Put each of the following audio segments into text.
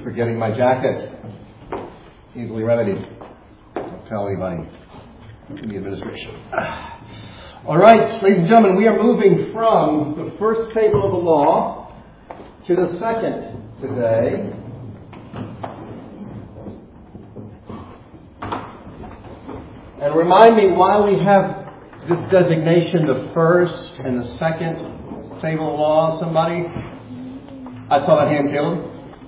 forgetting my jacket. Easily remedied. Don't tell anybody in the administration. All right, ladies and gentlemen, we are moving from the first table of the law to the second today. And remind me why we have this designation, the first and the second table of the law. Somebody? I saw that hand, Caleb.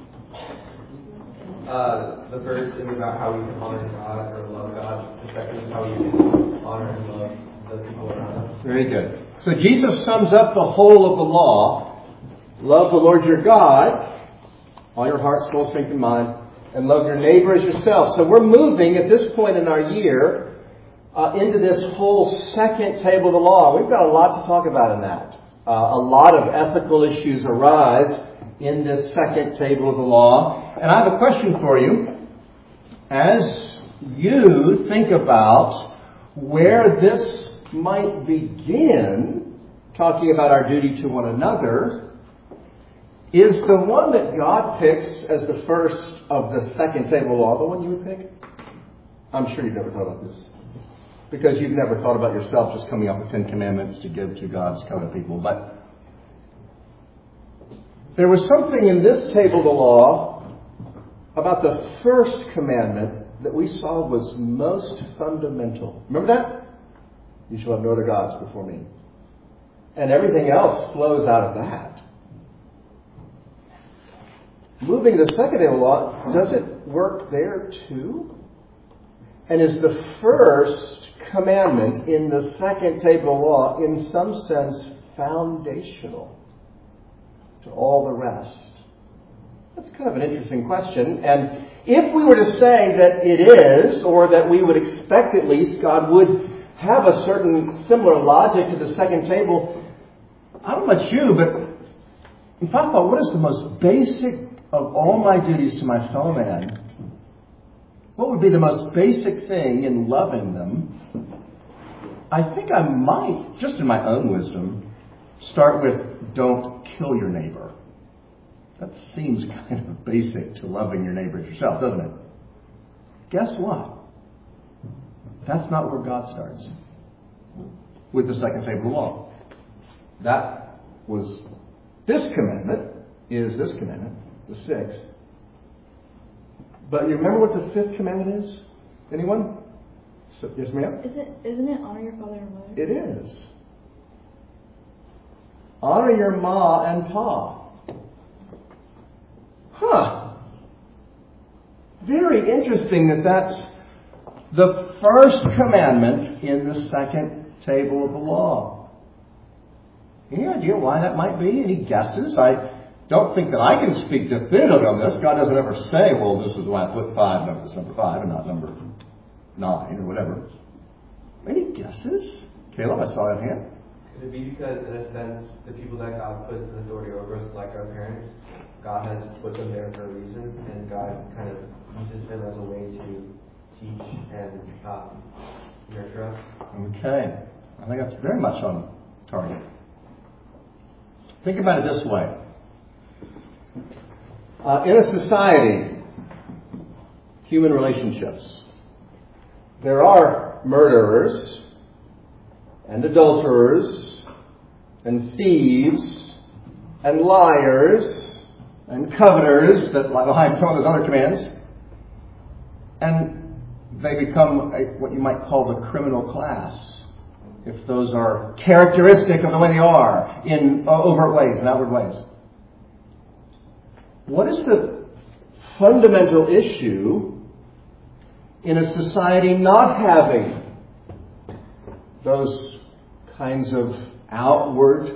The first is about how we can honor God or love God. The second is how we can honor and love the people around us. Very good. So Jesus sums up the whole of the law. Love the Lord your God, all your heart, soul, strength, and mind, and love your neighbor as yourself. So we're moving at this point in our year into this whole second table of the law. We've got a lot to talk about in that. A lot of ethical issues arise in this second table of the law. And I have a question for you. As you think about where this might begin, talking about our duty to one another, is the one that God picks as the first of the second table of law the one you would pick? I'm sure you've never thought about this, because you've never thought about yourself just coming up with 10 commandments to give to God's covenant people. But there was something in this table of the law about the first commandment that we saw was most fundamental. Remember that? You shall have no other gods before me. And everything else flows out of that. Moving to the second table of the law, does it work there too? And is the first commandment in the second table of law in some sense foundational to all the rest? That's kind of an interesting question. And if we were to say that it is, or that we would expect at least God would have a certain similar logic to the second table, I don't know about you, but if I thought, what is the most basic of all my duties to my fellow man? What would be the most basic thing in loving them? I think I might, just in my own wisdom, start with don't kill your neighbor. That seems kind of basic to loving your neighbor as yourself, doesn't it? Guess what? That's not where God starts with the second table of law. That was this commandment, is this commandment, the sixth. But you remember what the fifth commandment is? Anyone? So, yes, ma'am? Isn't it honor your father and mother? It is. Honor your ma and pa. Huh. Very interesting that that's the first commandment in the second table of the law. Any idea why that might be? Any guesses? I don't think that I can speak definitively on this. God doesn't ever say, well, this is why I put 5, no, it's number 5 and not number 9 or whatever. Any guesses? Caleb, I saw that hand. Could it be because, in a sense, the people that God puts in authority over us, like our parents, God has put them there for a reason, and God kind of uses them as a way to teach and nurture us? Okay. I think that's very much on target. Think about it this way. In a society, human relationships, there are murderers and adulterers and thieves and liars and coveters that lie behind some of those other commands. And they become what you might call the criminal class, if those are characteristic of the way they are in overt ways and outward ways. What is the fundamental issue in a society not having those kinds of outward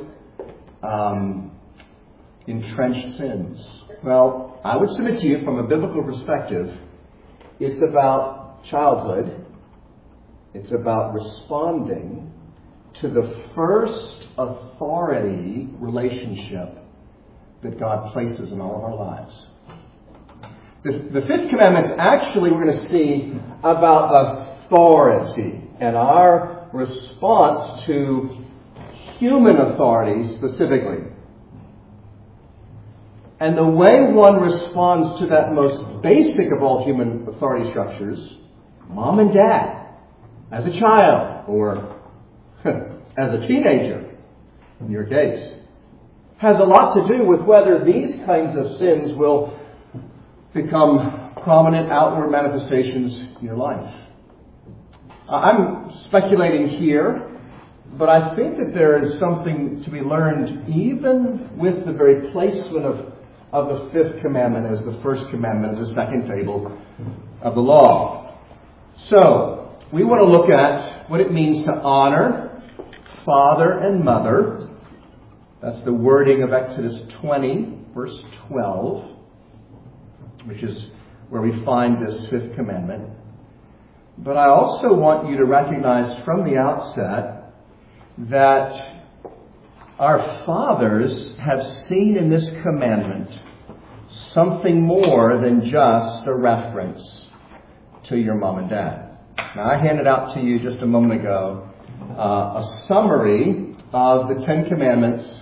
entrenched sins? Well, I would submit to you from a biblical perspective, it's about childhood. It's about responding to the first authority relationship that God places in all of our lives. The fifth commandment's actually, we're going to see, about authority and our response to human authority specifically. And the way one responds to that most basic of all human authority structures, mom and dad, as a child, or as a teenager, in your case, has a lot to do with whether these kinds of sins will become prominent outward manifestations in your life. I'm speculating here, but I think that there is something to be learned even with the very placement of the fifth commandment as the first commandment, as the second table of the law. So, we want to look at what it means to honor father and mother. That's the wording of Exodus 20, verse 12, which is where we find this fifth commandment. But I also want you to recognize from the outset that our fathers have seen in this commandment something more than just a reference to your mom and dad. Now, I handed out to you just a moment ago a summary of the Ten Commandments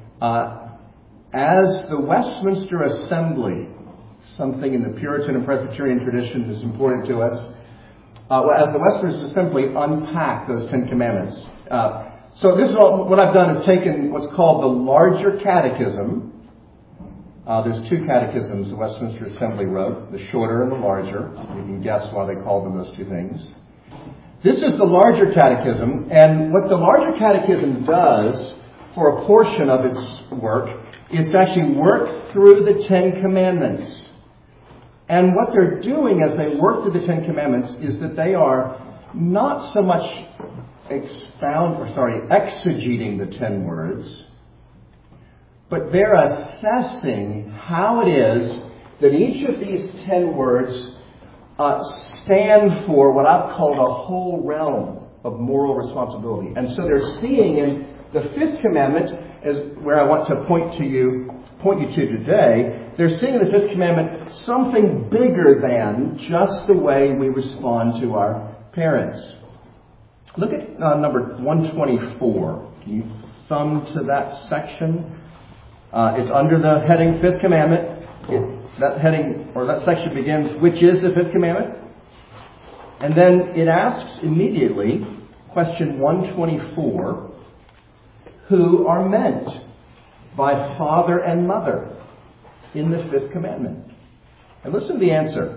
as the Westminster Assembly, something in the Puritan and Presbyterian tradition is important to us, as the Westminster Assembly unpacked those Ten Commandments. So this is what I've done is taken what's called the larger catechism. There's two catechisms the Westminster Assembly wrote, the shorter and the larger. You can guess why they called them those two things. This is the larger catechism, and what the larger catechism does for a portion of its work is to actually work through the Ten Commandments. And what they're doing as they work through the Ten Commandments is that they are not so much exegeting the 10 words, but they're assessing how it is that each of these 10 words stand for what I've called a whole realm of moral responsibility. And so they're seeing in the fifth commandment, as where I want to point you to today, they're seeing in the fifth commandment something bigger than just the way we respond to our parents. Look at number 124. Can you thumb to that section? It's under the heading Fifth Commandment. That heading or that section begins, which is the fifth commandment? And then it asks immediately, question 124, who are meant by father and mother in the fifth commandment? And listen to the answer.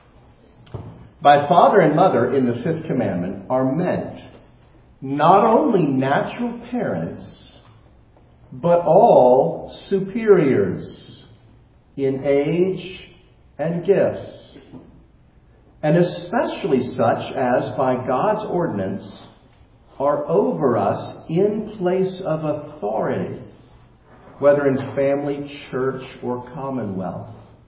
By father and mother in the fifth commandment are meant not only natural parents, but all superiors in age and gifts, and especially such as by God's ordinance are over us in place of authority, whether in family, church, or commonwealth.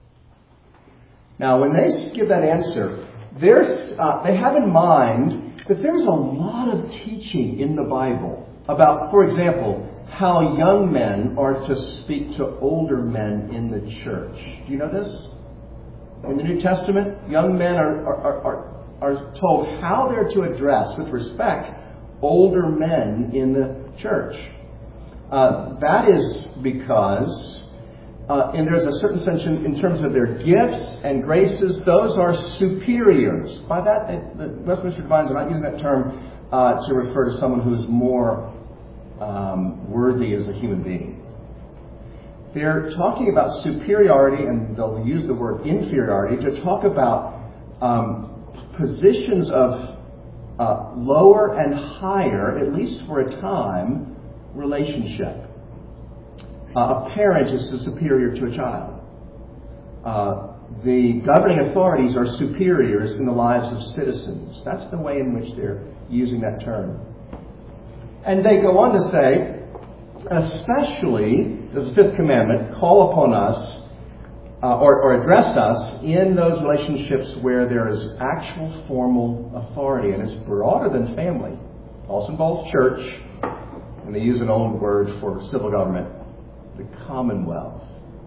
Now, when they give that answer, they have in mind that there's a lot of teaching in the Bible about, for example, how young men are to speak to older men in the church. Do you know this? In the New Testament, young men are told how they're to address, with respect, older men in the church. That is because, and there's a certain sense in terms of their gifts and graces, those are superiors. By that, the Westminster Divines are not using that term to refer to someone who's more worthy as a human being. They're talking about superiority, and they'll use the word inferiority to talk about positions of lower and higher, at least for a time, relationship. A parent is superior to a child. The governing authorities are superiors in the lives of citizens. That's the way in which they're using that term. And they go on to say, especially, does the fifth commandment call upon us or address us in those relationships where there is actual formal authority, and it's broader than family. It also involves church, and they use an old word for civil government, the commonwealth.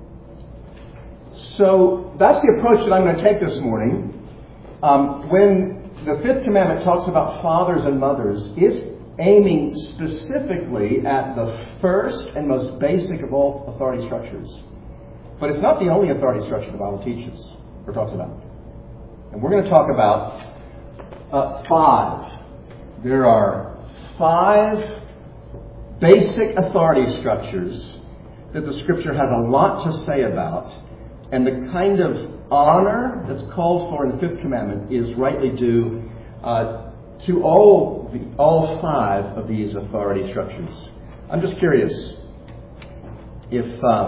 So that's the approach that I'm going to take this morning. When the fifth commandment talks about fathers and mothers, it's aiming specifically at the first and most basic of all authority structures. But it's not the only authority structure the Bible teaches or talks about. And we're going to talk about 5. There are 5 basic authority structures that the Scripture has a lot to say about. And the kind of honor that's called for in the 5th commandment is rightly due to all 5 of these authority structures. I'm just curious if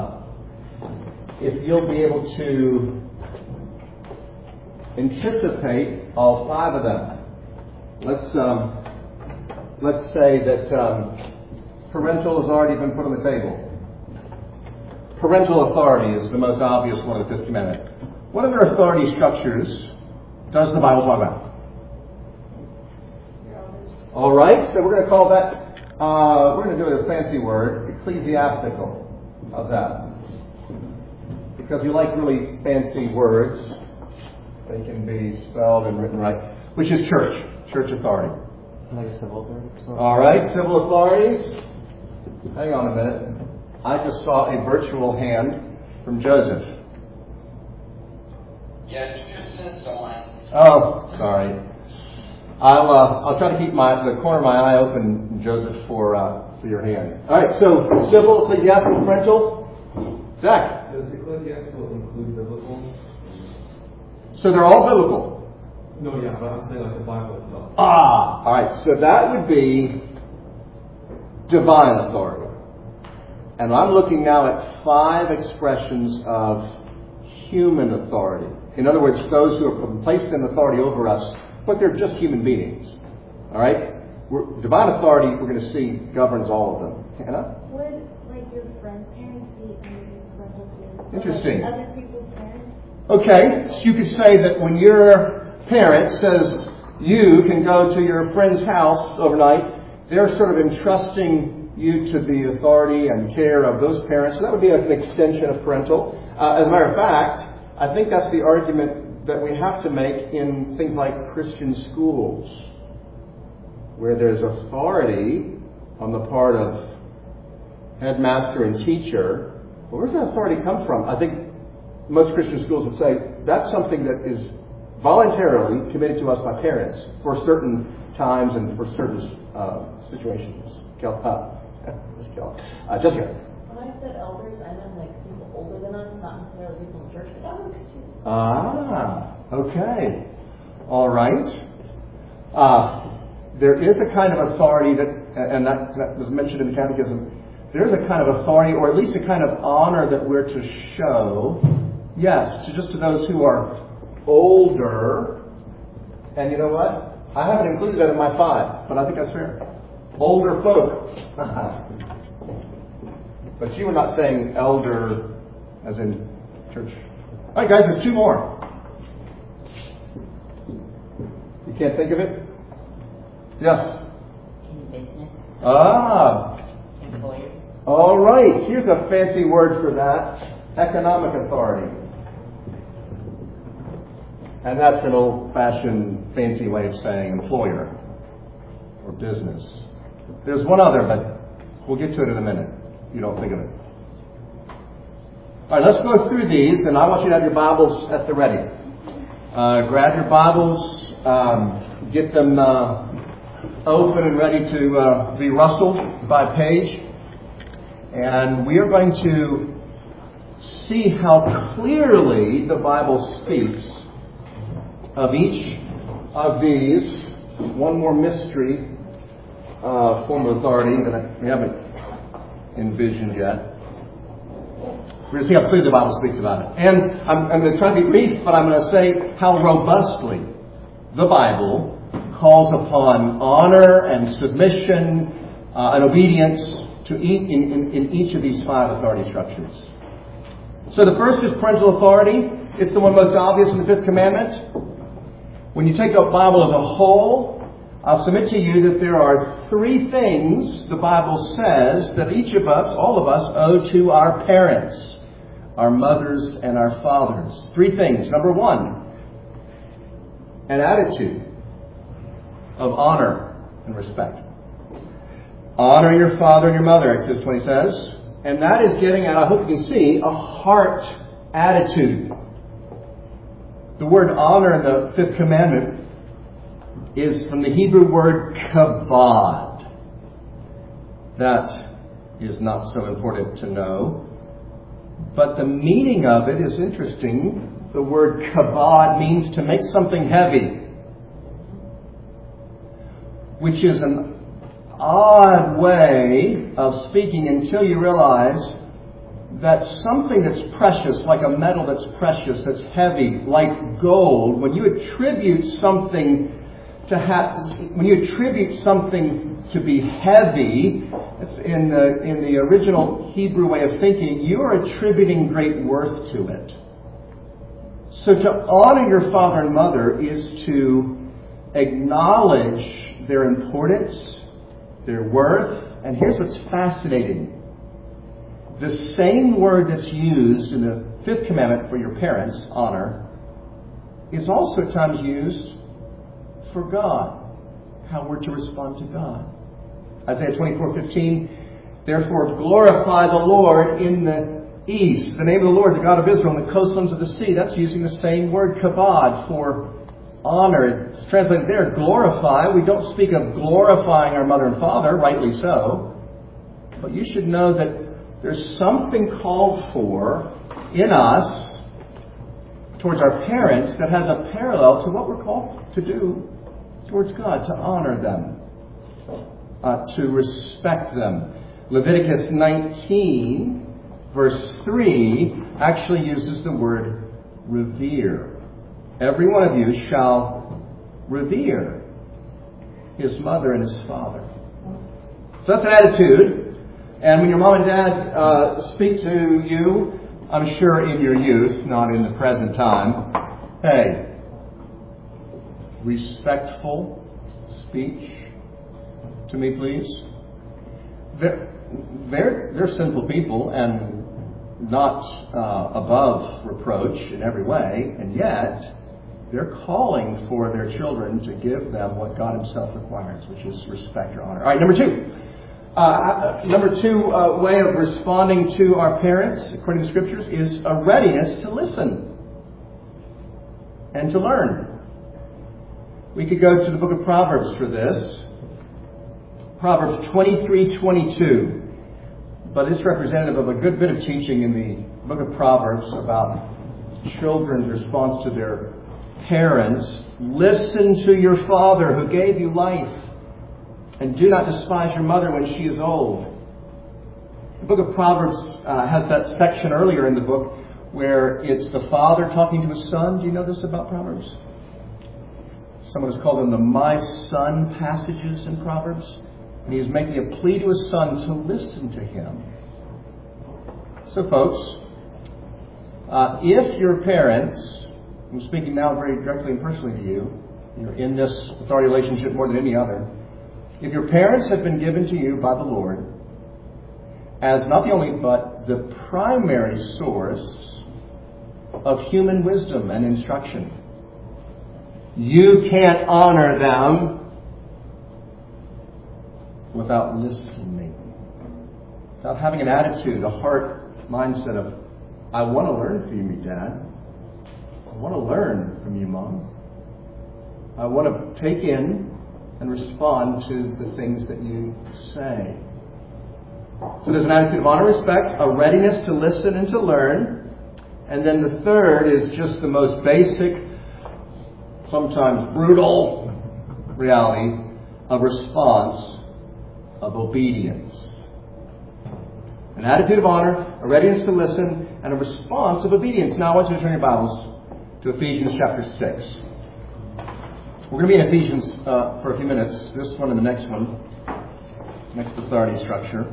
you'll be able to anticipate all 5 of them. Let's say that parental has already been put on the table. Parental authority is the most obvious one of the 5th commandment. What other authority structures does the Bible talk about? All right, so we're going to call that, we're going to do a fancy word, ecclesiastical. How's that? Because you like really fancy words. They can be spelled and written right. Which is church authority. Like civil authority? All right, civil authorities. Hang on a minute. I just saw a virtual hand from Joseph. Yes, just on. Oh, sorry. I'll try to keep the corner of my eye open, Joseph, for your hand. All right. So civil, ecclesiastical, parental. Zach. Does ecclesiastical include biblical? So they're all biblical. No, yeah, but I'm saying like the Bible itself. All right. So that would be divine authority. And I'm looking now at 5 expressions of human authority. In other words, those who are placed in authority over us, but they're just human beings. All right? Divine authority, we're going to see, governs all of them. Hannah? Would, like, your friend's parents be under your parental care? Interesting. Like, other people's parents? Okay, so you could say that when your parent says you can go to your friend's house overnight, they're sort of entrusting you to the authority and care of those parents. So that would be an extension of parental. As a matter of fact, I think that's the argument that we have to make in things like Christian schools, where there's authority on the part of headmaster and teacher. Well, where does that authority come from? I think most Christian schools would say that's something that is voluntarily committed to us by parents for certain times and for certain situations. Jessica. When I said elders, I meant like people older than us, not necessarily people in church, but that works too. Okay. All right. There is a kind of authority and that was mentioned in the Catechism. There's a kind of authority, or at least a kind of honor that we're to show, yes, to those who are older. And you know what? I haven't included that in my 5, but I think that's fair. Older folk. But you were not saying elder as in church. All right, guys, there's 2 more. You can't think of it? Yes. In business. Employers. All right. Here's a fancy word for that. Economic authority. And that's an old-fashioned fancy way of saying employer or business. There's one other, but we'll get to it in a minute. You don't think of it. All right, let's go through these, and I want you to have your Bibles at the ready. Grab your Bibles, get them open and ready to be rustled by page. And we are going to see how clearly the Bible speaks of each of these. One more mystery form of authority that we haven't envisioned yet. We're going to see how clearly the Bible speaks about it. And I'm going to try to be brief, but I'm going to say how robustly the Bible calls upon honor and submission and obedience to in each of these 5 authority structures. So the first is parental authority. It's the one most obvious in the 5th commandment. When you take the Bible as a whole, I'll submit to you that there are 3 things the Bible says that each of us, all of us, owe to our parents, our mothers and our fathers. 3 things. Number 1, an attitude of honor and respect. Honor your father and your mother, Exodus 20 says. And that is getting at, I hope you can see, a heart attitude. The word honor in the fifth commandment is from the Hebrew word kabod. That is not so important to know. But the meaning of it is interesting. The word kabod means to make something heavy, which is an odd way of speaking until you realize that something that's precious, like a metal that's precious, that's heavy, like gold, when you attribute something to be heavy, it's in the original Hebrew way of thinking, you are attributing great worth to it. So to honor your father and mother is to acknowledge their importance, their worth. And here's what's fascinating. The same word that's used in the fifth commandment for your parents, honor, is also at times used for God, how we're to respond to God. Isaiah 24:15, therefore glorify the Lord in the east, the name of the Lord, the God of Israel, in the coastlands of the sea. That's using the same word, kabod, for honor. It's translated there, glorify. We don't speak of glorifying our mother and father, rightly so. But you should know that there's something called for in us towards our parents that has a parallel to what we're called to do towards God, to honor them, to respect them. Leviticus 19, verse 3, actually uses the word revere. Every one of you shall revere his mother and his father. So that's an attitude. And when your mom and dad speak to you, I'm sure in your youth, not in the present time, hey, respectful speech to me, please. They're sinful people and not above reproach in every way, and yet they're calling for their children to give them what God Himself requires, which is respect or honor. All right, number two. Number two way of responding to our parents, according to the Scriptures, is a readiness to listen and to learn. We could go to the book of Proverbs for this. Proverbs 23:22. But it's representative of a good bit of teaching in the book of Proverbs about children's response to their parents. Listen to your father who gave you life, and do not despise your mother when she is old. The book of Proverbs has that section earlier in the book where it's the father talking to his son. Do you know this about Proverbs? Someone has called them the my son passages in Proverbs. And he's making a plea to his son to listen to him. So folks, if your parents, I'm speaking now very directly and personally to you, you're in this authority relationship more than any other. If your parents have been given to you by the Lord as not the only but the primary source of human wisdom and instruction, you can't honor them without listening, without having an attitude, a heart mindset of, I want to learn from you, Dad. I want to learn from you, Mom. I want to take in and respond to the things that you say. So there's an attitude of honor, respect, a readiness to listen and to learn. And then the third is just the most basic, sometimes brutal reality of response of obedience. An attitude of honor, a readiness to listen, and a response of obedience. Now I want you to turn your Bibles to Ephesians chapter 6. We're going to be in Ephesians for a few minutes, this one and the next one, next authority structure.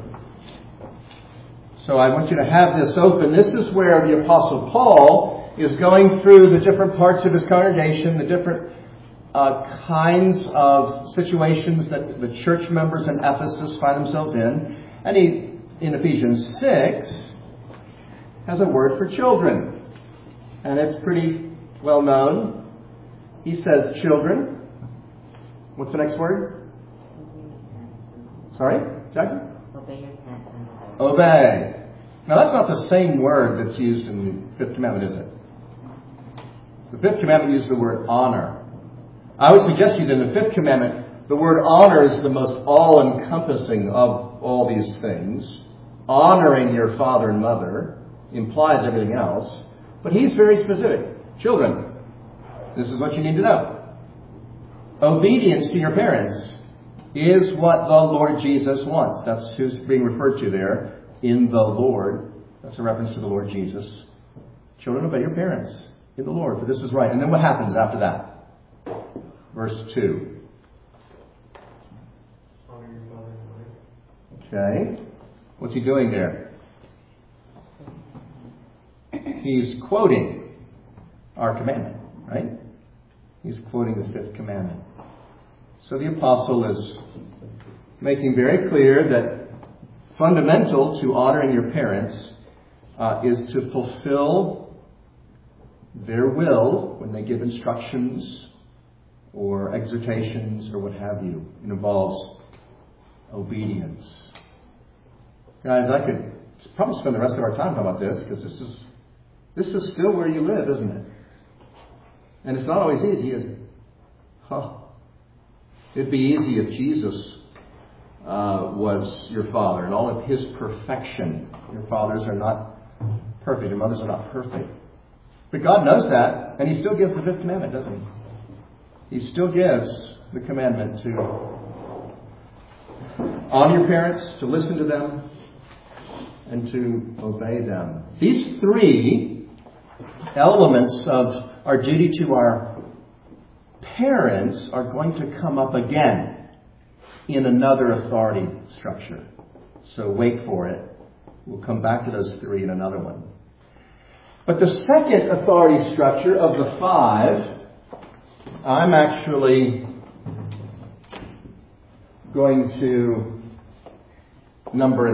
So I want you to have this open. This is where the Apostle Paul is going through the different parts of his congregation, the different kinds of situations that the church members in Ephesus find themselves in. And he, in Ephesians 6, has a word for children. And it's pretty well known. He says, children. What's the next word? Sorry, Jackson? Obey your parents. Obey. Now, that's not the same word that's used in the Fifth Commandment, is it? The Fifth Commandment uses the word honor. I would suggest to you that in the Fifth Commandment, the word honor is the most all-encompassing of all these things. Honoring your father and mother implies everything else. But he's very specific. Children, this is what you need to know. Obedience to your parents is what the Lord Jesus wants. That's who's being referred to there in the Lord. That's a reference to the Lord Jesus. Children, obey your parents in the Lord, for this is right. And then what happens after that? Verse 2. Honor your father and mother. Okay. What's he doing there? He's quoting our commandment, right? He's quoting the Fifth Commandment. So the apostle is making very clear that fundamental to honoring your parents is to fulfill their will when they give instructions or exhortations or what have you. It involves obedience. Guys, I could probably spend the rest of our time talking about this because this is still where you live, isn't it? And it's not always easy, is it? It'd be easy if Jesus was your father and all of his perfection. Your fathers are not perfect. Your mothers are not perfect. But God knows that, and he still gives the Fifth Commandment, doesn't he? He still gives the commandment to honor your parents, to listen to them, and to obey them. These three elements of our duty to our parents are going to come up again in another authority structure. So wait for it. We'll come back to those three in another one. But the second authority structure of the five, I'm actually going to number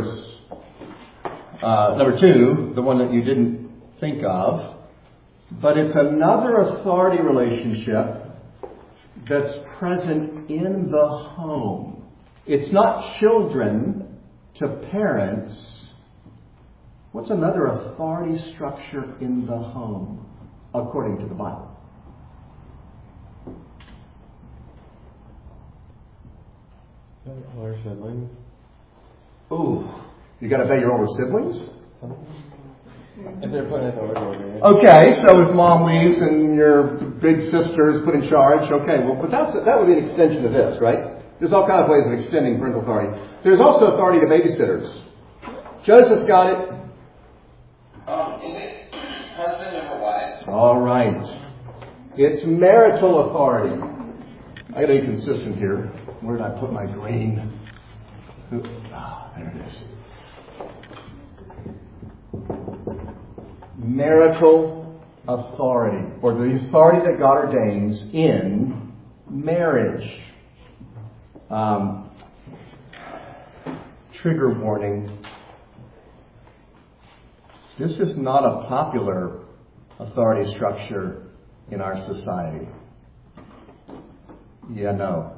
2, the one that you didn't think of. But it's another authority relationship that's present in the home. It's not children to parents. What's another authority structure in the home, according to the Bible? Older siblings. Ooh, you got to obey your older siblings? If they're put in authority. Okay, so if mom leaves and your big sister is put in charge, okay, well, but that would be an extension of this, right? There's all kinds of ways of extending parental authority. There's also authority to babysitters. Joseph's got it. Is it husband or wives? All right. It's marital authority. I got to be consistent here. Where did I put my green? There it is. Marital authority, or the authority that God ordains in marriage. Trigger warning. This is not a popular authority structure in our society. Yeah, no.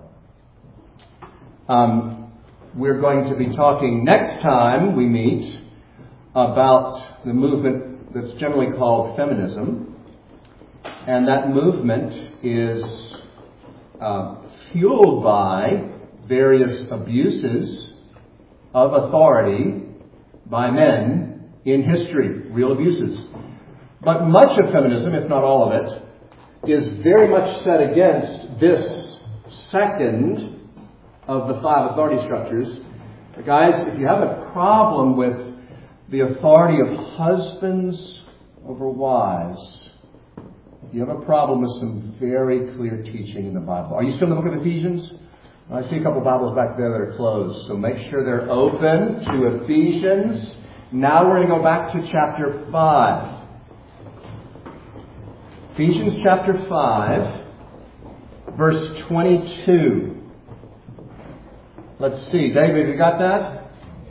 We're going to be talking next time we meet about the movement that's generally called feminism. And that movement is fueled by various abuses of authority by men in history, real abuses. But much of feminism, if not all of it, is very much set against this second of the five authority structures. Guys, if you have a problem with the authority of husbands over wives, you have a problem with some very clear teaching in the Bible. Are you still in the book of Ephesians? I see a couple of Bibles back there that are closed, so make sure they're open to Ephesians. Now we're going to go back to chapter 5. Ephesians chapter 5, verse 22. Let's see. David, you got that?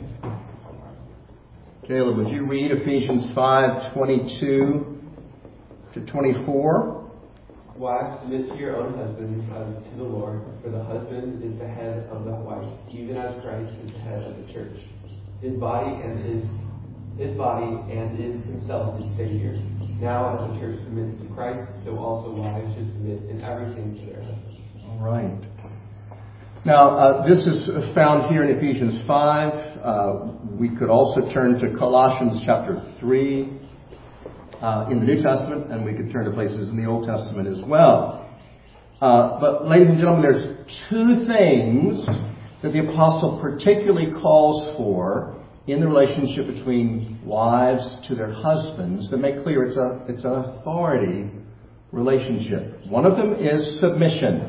Caleb, would you read Ephesians 5, 22 to 24? Wives, submit to your own husbands as to the Lord, for the husband is the head of the wife, even as Christ is the head of the church, his body, and is his body and is himself his Savior. Now, as the church submits to Christ, so also wives should submit in everything to their husbands. All right. Now, this is found here in Ephesians 5. We could also turn to Colossians chapter 3 in the New Testament, and we could turn to places in the Old Testament as well. But, ladies and gentlemen, there's two things that the apostle particularly calls for in the relationship between wives to their husbands that make clear it's an authority relationship. One of them is submission.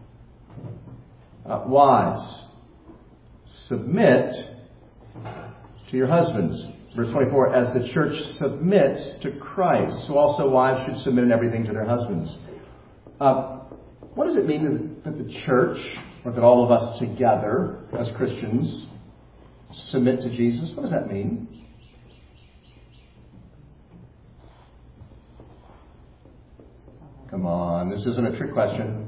Wives, submit to your husbands. Verse 24, as the church submits to Christ, so also wives should submit in everything to their husbands. What does it mean that the church, or that all of us together as Christians, submit to Jesus? What does that mean? Come on, this isn't a trick question.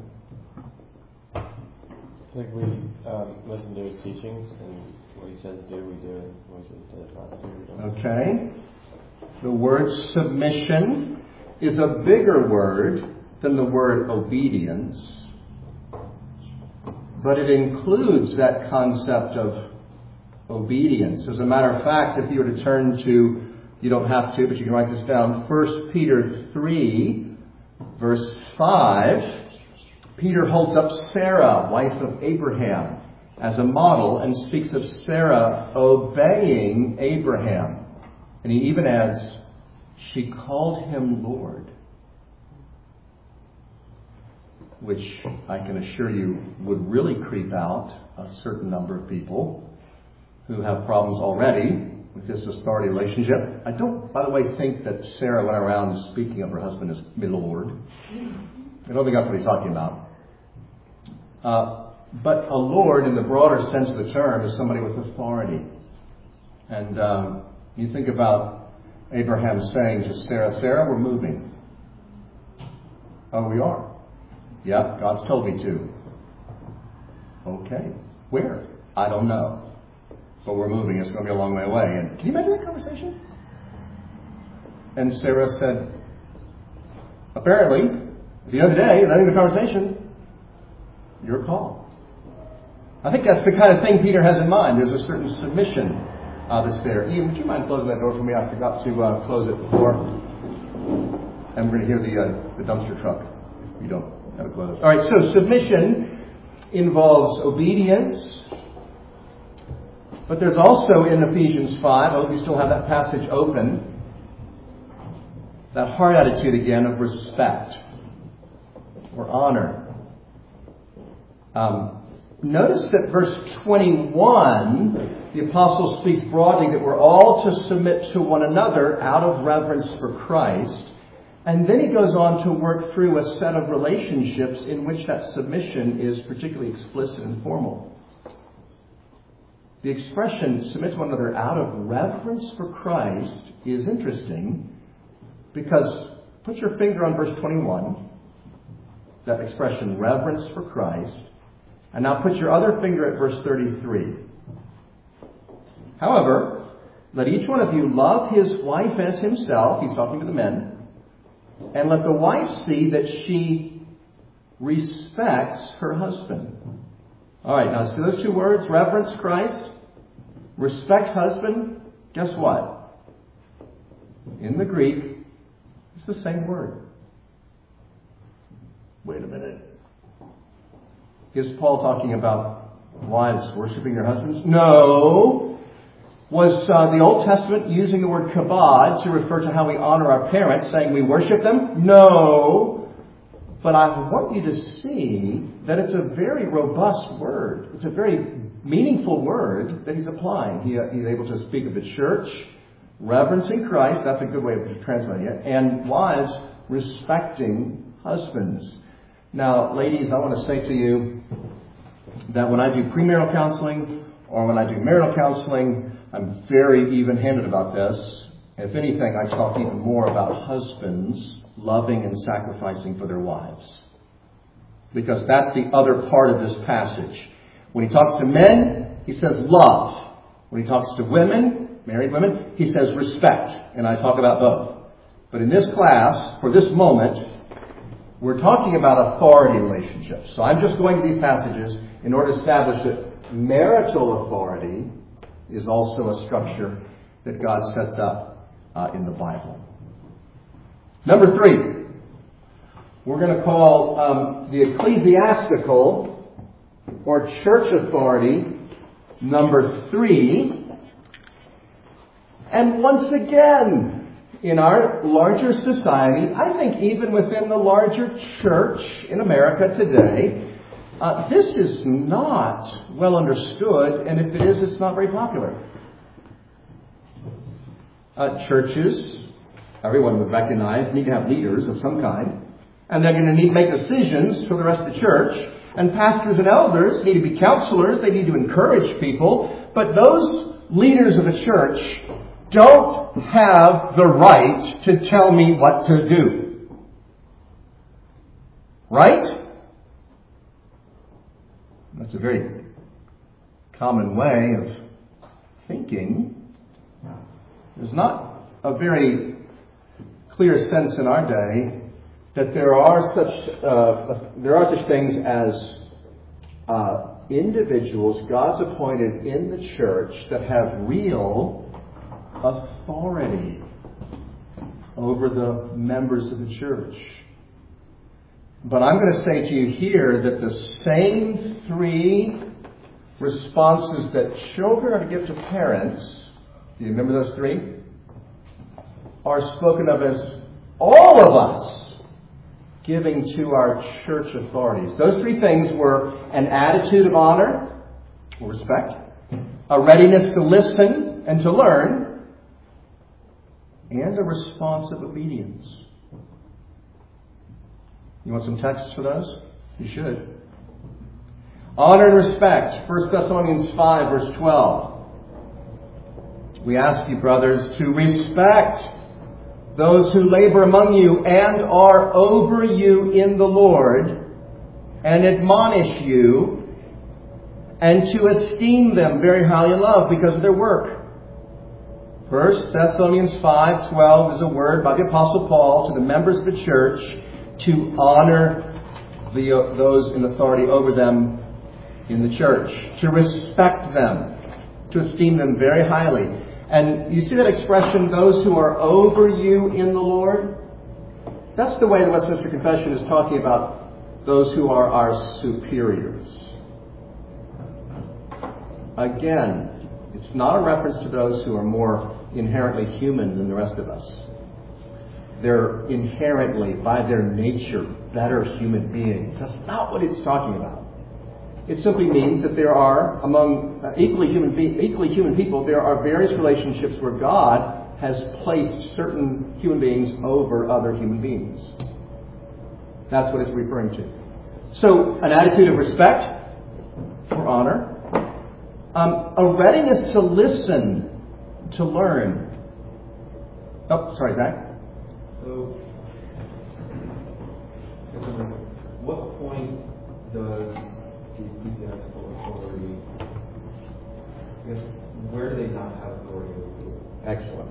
I think we listen to his teachings, and what he says do, we do, and what he says not do, we don't. Okay. The word submission is a bigger word than the word obedience, but it includes that concept of obedience. As a matter of fact, if you were to turn to, you don't have to, but you can write this down, 1 Peter 3, verse 5, Peter holds up Sarah, wife of Abraham, as a model and speaks of Sarah obeying Abraham. And he even adds, she called him Lord, which I can assure you would really creep out a certain number of people who have problems already with this authority relationship. I don't, by the way, think that Sarah went around speaking of her husband as my Lord. I don't think that's what he's talking about. But a Lord, in the broader sense of the term, is somebody with authority. And you think about Abraham saying to Sarah, Sarah, we're moving. Oh, we are? Yep, God's told me to. Okay. Where? I don't know. But we're moving. It's going to be a long way away. And can you imagine that conversation? And Sarah said, apparently, at the end of the day, at the end of the conversation, your call. I think that's the kind of thing Peter has in mind. There's a certain submission that's there. Ian, would you mind closing that door for me? I forgot to close it before. And we're going to hear the dumpster truck if you don't have it closed. All right, so submission involves obedience. But there's also in Ephesians 5, I hope you still have that passage open, that heart attitude again of respect or honor. Notice that verse 21, the apostle speaks broadly that we're all to submit to one another out of reverence for Christ. And then he goes on to work through a set of relationships in which that submission is particularly explicit and formal. The expression submit to one another out of reverence for Christ is interesting because put your finger on verse 21, that expression, reverence for Christ. And now put your other finger at verse 33. However, let each one of you love his wife as himself. He's talking to the men. And let the wife see that she respects her husband. All right, now see those two words, reverence Christ, respect husband. Guess what? In the Greek, it's the same word. Wait a minute. Is Paul talking about wives worshiping their husbands? No. Was the Old Testament using the word kabod to refer to how we honor our parents, saying we worship them? No. But I want you to see that it's a very robust word. It's a very meaningful word that he's applying. He's able to speak of the church, reverencing Christ, that's a good way of translating it, and wives respecting husbands. Now, ladies, I want to say to you that when I do premarital counseling or when I do marital counseling, I'm very even-handed about this. If anything, I talk even more about husbands loving and sacrificing for their wives. Because that's the other part of this passage. When he talks to men, he says love. When he talks to women, married women, he says respect. And I talk about both. But in this class, for this moment, we're talking about authority relationships. So I'm just going to these passages in order to establish that marital authority is also a structure that God sets up in the Bible. Number 3, we're going to call the ecclesiastical or church authority number 3. And once again, in our larger society, I think even within the larger church in America today, this is not well understood, and if it is, it's not very popular. Churches, everyone would recognize, need to have leaders of some kind, and they're going to need to make decisions for the rest of the church. And pastors and elders need to be counselors. They need to encourage people. But those leaders of the church don't have the right to tell me what to do. Right? That's a very common way of thinking. There's not a very clear sense in our day that there are such things as individuals God's appointed in the church that have real authority over the members of the church. But I'm going to say to you here that the same 3 responses that children are to give to parents, do you remember those 3? Are spoken of as all of us giving to our church authorities. Those 3 things were an attitude of honor or respect, a readiness to listen and to learn, and a response of obedience. You want some texts for those? You should. Honor and respect. 1 Thessalonians 5, verse 12. We ask you, brothers, to respect those who labor among you and are over you in the Lord, and admonish you, and to esteem them very highly in love because of their work. 1 Thessalonians 5:12 is a word by the Apostle Paul to the members of the church to honor those in authority over them in the church, to respect them, to esteem them very highly. And you see that expression, those who are over you in the Lord? That's the way the Westminster Confession is talking about those who are our superiors. Again, it's not a reference to those who are more inherently human than the rest of us. They're inherently, by their nature, better human beings. That's not what it's talking about. It simply means that there are, among equally human people, there are various relationships where God has placed certain human beings over other human beings. That's what it's referring to. So, an attitude of respect or honor, a readiness to listen, to learn. Oh, sorry, Zach. So, what point does the ecclesiastical authority, where do they not have authority over people? Excellent.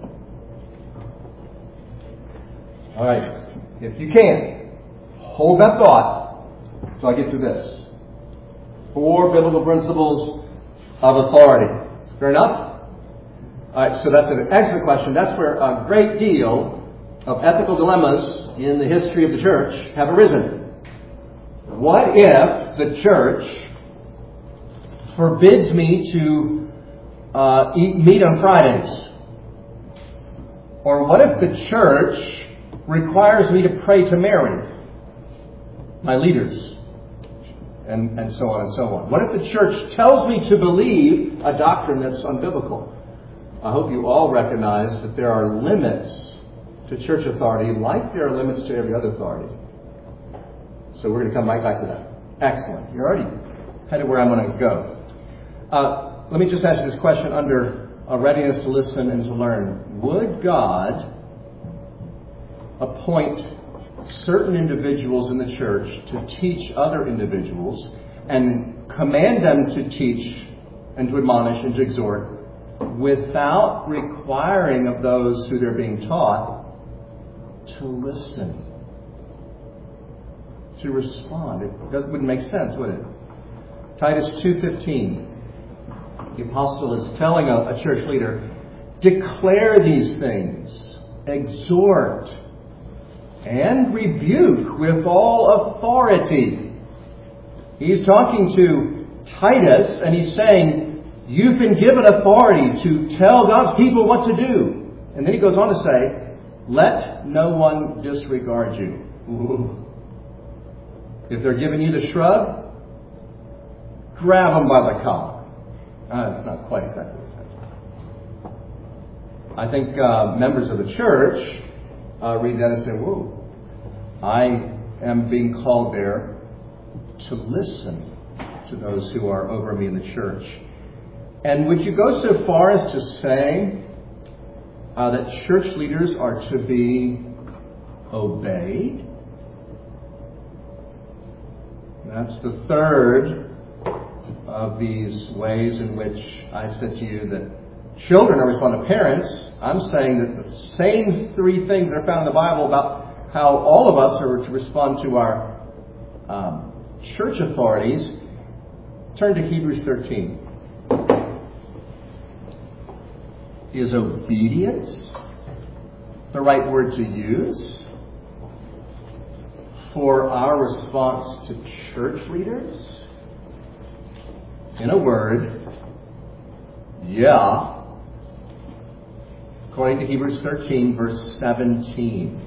All right. If you can, hold that thought so I get through this. 4 biblical principles of authority. Fair enough? All right, so that's an excellent question. That's where a great deal of ethical dilemmas in the history of the church have arisen. What if the church forbids me to eat meat on Fridays? Or what if the church requires me to pray to Mary, my leaders, and so on and so on? What if the church tells me to believe a doctrine that's unbiblical? I hope you all recognize that there are limits to church authority like there are limits to every other authority. So we're going to come right back to that. Excellent. You're already headed where I'm going to go. Let me just ask you this question under a readiness to listen and to learn. Would God appoint certain individuals in the church to teach other individuals and command them to teach and to admonish and to exhort without requiring of those who they're being taught to listen, to respond. It wouldn't make sense, would it? Titus 2:15. The apostle is telling a church leader, declare these things, exhort, and rebuke with all authority. He's talking to Titus, and he's saying, you've been given authority to tell God's people what to do. And then he goes on to say, let no one disregard you. Ooh. If they're giving you the shrug, grab them by the collar. It's not quite exactly the same. I think members of the church read that and say, whoa, I am being called there to listen to those who are over me in the church. And would you go so far as to say that church leaders are to be obeyed? That's the third of these ways in which I said to you that children are responding to parents. I'm saying that the same three things are found in the Bible about how all of us are to respond to our church authorities. Turn to Hebrews 13. Is obedience the right word to use for our response to church leaders? In a word, yeah. According to Hebrews 13, verse 17.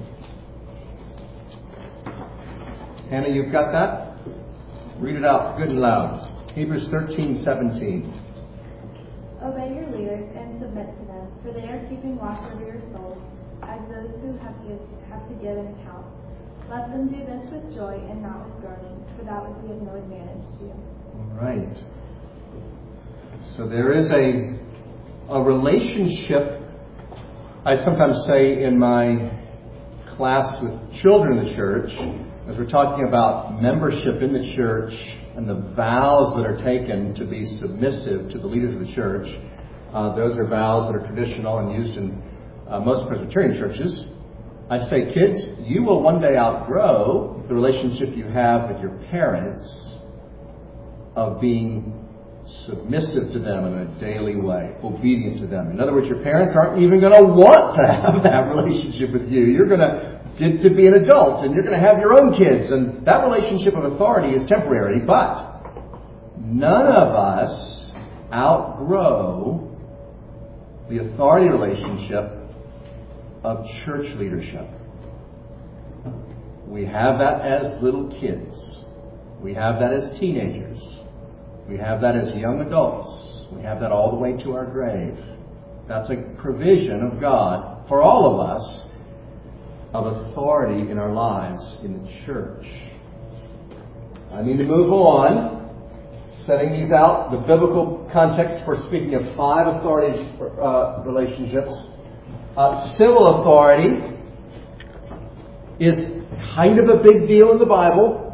Hannah, you've got that? Read it out good and loud. Hebrews 13, 17. Obey your leaders and submit to them, for they are keeping watch over your souls, as those who have to give an account. Let them do this with joy and not with groaning, for that would be of no advantage to you. All right. So there is a relationship. I sometimes say in my class with children in the church, as we're talking about membership in the church and the vows that are taken to be submissive to the leaders of the church. Those are vows that are traditional and used in most Presbyterian churches. I say, kids, you will one day outgrow the relationship you have with your parents of being submissive to them in a daily way, obedient to them. In other words, your parents aren't even going to want to have that relationship with you. You're going to get to be an adult, and you're going to have your own kids, and that relationship of authority is temporary, but none of us outgrow the authority relationship of church leadership. We have that as little kids. We have that as teenagers. We have that as young adults. We have that all the way to our grave. That's a provision of God for all of us of authority in our lives in the church. I need to move on, setting these out. The biblical context for speaking of 5 authority relationships. Civil authority is kind of a big deal in the Bible.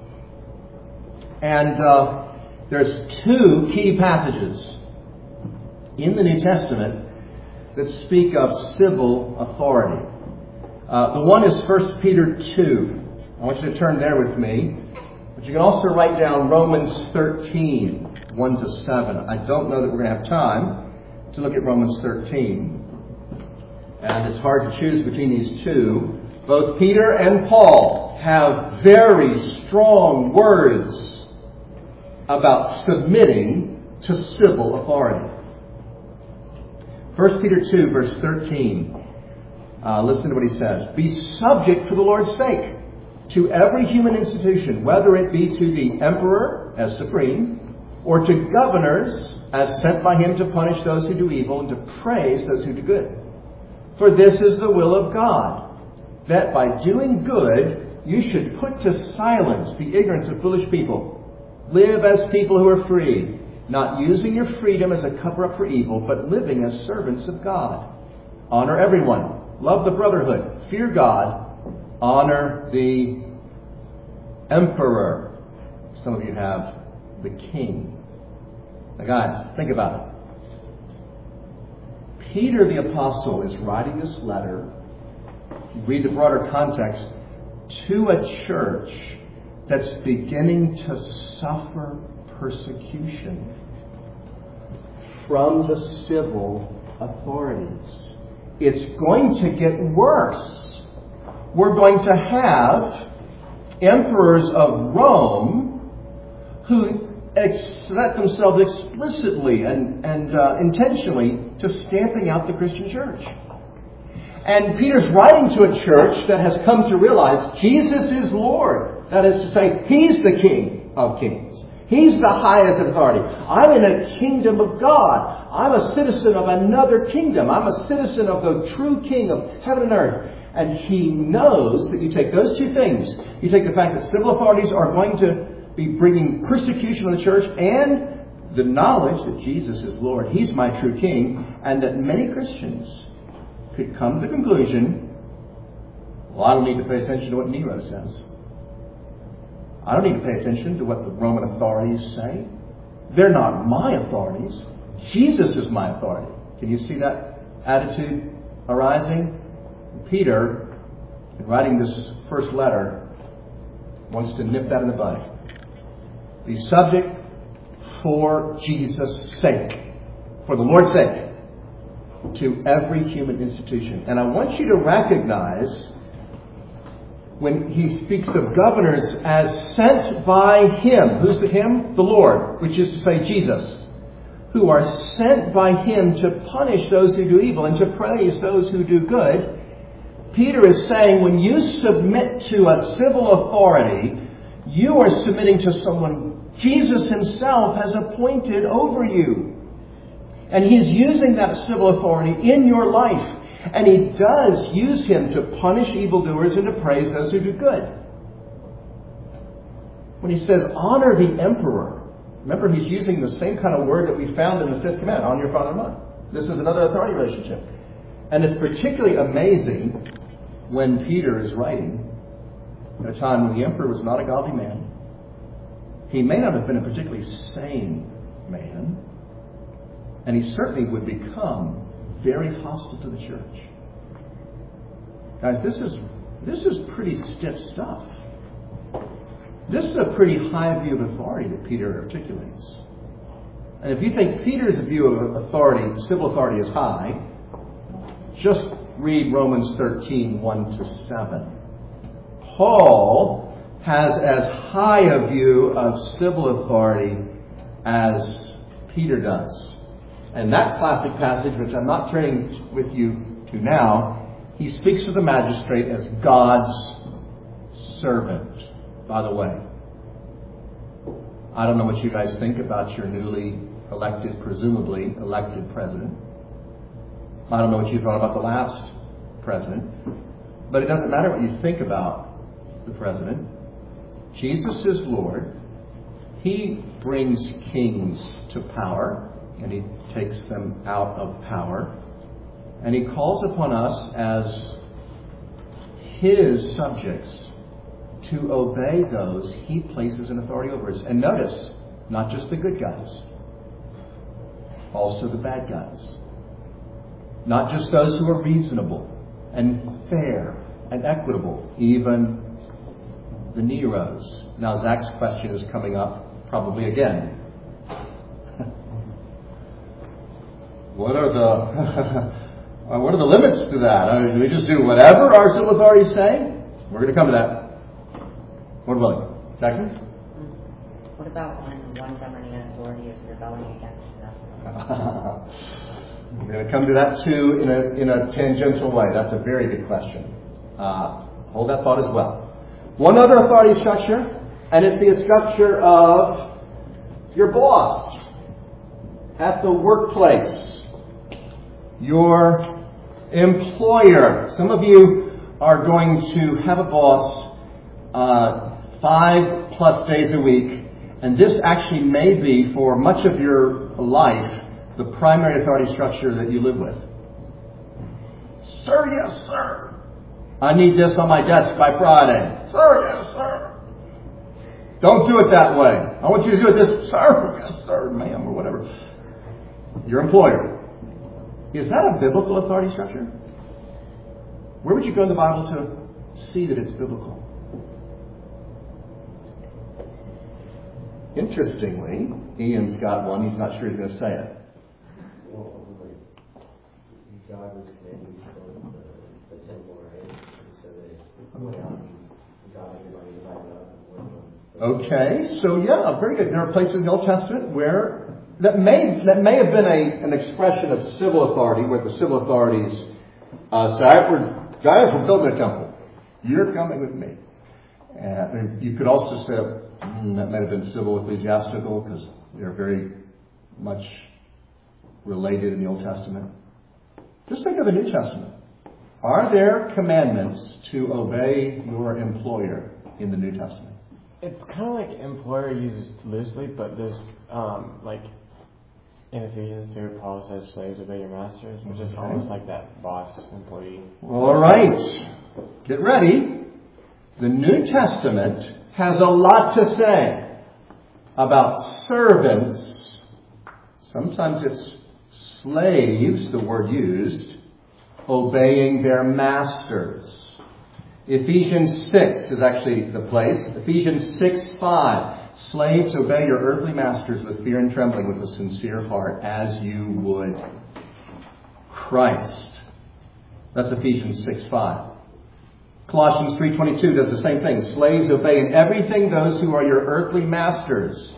And there's 2 key passages in the New Testament that speak of civil authority. The one is 1 Peter 2. I want you to turn there with me. But you can also write down Romans 13, 1 to 7. I don't know that we're going to have time to look at Romans 13. And it's hard to choose between these two. Both Peter and Paul have very strong words about submitting to civil authority. 1 Peter 2, verse 13. Listen to what he says. Be subject for the Lord's sake to every human institution, whether it be to the emperor as supreme, or to governors as sent by him to punish those who do evil and to praise those who do good. For this is the will of God, that by doing good you should put to silence the ignorance of foolish people. Live as people who are free, not using your freedom as a cover-up for evil, but living as servants of God. Honor everyone. Love the brotherhood. Fear God. Honor the emperor. Some of you have the king. Now guys, think about it. Peter the Apostle is writing this letter, read the broader context, to a church that's beginning to suffer persecution from the civil authorities. It's going to get worse. We're going to have emperors of Rome who set themselves explicitly and intentionally to stamping out the Christian church. And Peter's writing to a church that has come to realize Jesus is Lord. That is to say, He's the King of Kings. He's the highest authority. I'm in a kingdom of God. I'm a citizen of another kingdom. I'm a citizen of the true King of heaven and earth. And He knows that you take those two things. You take the fact that civil authorities are going to be bringing persecution on the church and the knowledge that Jesus is Lord. He's my true King. And that many Christians could come to the conclusion, well, I don't need to pay attention to what Nero says. I don't need to pay attention to what the Roman authorities say. They're not my authorities. Jesus is my authority. Can you see that attitude arising? Peter, in writing this first letter, wants to nip that in the bud. Be subject for Jesus' sake, for the Lord's sake, to every human institution. And I want you to recognize when he speaks of governors as sent by Him. Who's the Him? The Lord, which is to say Jesus. Who are sent by Him to punish those who do evil and to praise those who do good. Peter is saying when you submit to a civil authority, you are submitting to someone Jesus Himself has appointed over you. And He's using that civil authority in your life. And He does use Him to punish evildoers and to praise those who do good. When He says, honor the emperor, remember He's using the same kind of word that we found in the fifth command, honor your father and mother. This is another authority relationship. And it's particularly amazing when Peter is writing at a time when the emperor was not a godly man. He may not have been a particularly sane man. And he certainly would become very hostile to the church. Guys, this is pretty stiff stuff. This is a pretty high view of authority that Peter articulates. And if you think Peter's view of authority, civil authority, is high, just read Romans 13, 1-7. Paul has as high a view of civil authority as Peter does. And that classic passage, which I'm not turning with you to now, he speaks of the magistrate as God's servant. By the way, I don't know what you guys think about your newly elected, presumably elected president. I don't know what you thought about the last president. But it doesn't matter what you think about the president. Jesus is Lord. He brings kings to power. And He takes them out of power. And He calls upon us as His subjects to obey those He places in authority over us. And notice, not just the good guys, also the bad guys. Not just those who are reasonable and fair and equitable, even the Neros. Now Zach's question is coming up probably again. What are the limits to that? Do we just do whatever our civil authorities say? We're going to come to that. Lord willing. Jackson? What about when one governing authority is rebelling against another? We're going to come to that too in a tangential way. That's a very good question. Hold that thought as well. One other authority structure, and it's the structure of your boss at the workplace. Your employer. Some of you are going to have a boss 5+ days a week, and this actually may be, for much of your life, the primary authority structure that you live with. Sir, yes, sir. I need this on my desk by Friday. Sir, yes, sir. Don't do it that way. I want you to do it this, sir, yes, sir, ma'am, or whatever. Your employer. Is that a biblical authority structure? Where would you go in the Bible to see that it's biblical? Interestingly, Ian's got one. He's not sure he's going to say it. Well, God was commanding for the temple, right? And so they went out and got everybody divided up and worked on. Okay, so yeah, very good. There are places in the Old Testament where that may have been an expression of civil authority, where the civil authorities say, "Guys, we're building a temple. You're coming with me." And you could also say that might have been civil ecclesiastical, because they're very much related in the Old Testament. Just think of the New Testament. Are there commandments to obey your employer in the New Testament? It's kind of like employer uses loosely, but there's like in Ephesians 2, Paul says, "Slaves, obey your masters," which is almost like that boss-employee. All right. Get ready. The New Testament has a lot to say about servants. Sometimes it's slaves, the word used, obeying their masters. Ephesians 6 is actually the place. Ephesians 6:5. Slaves, obey your earthly masters with fear and trembling, with a sincere heart, as you would Christ. That's Ephesians 6:5. Colossians 3:22 does the same thing. Slaves, obey in everything those who are your earthly masters,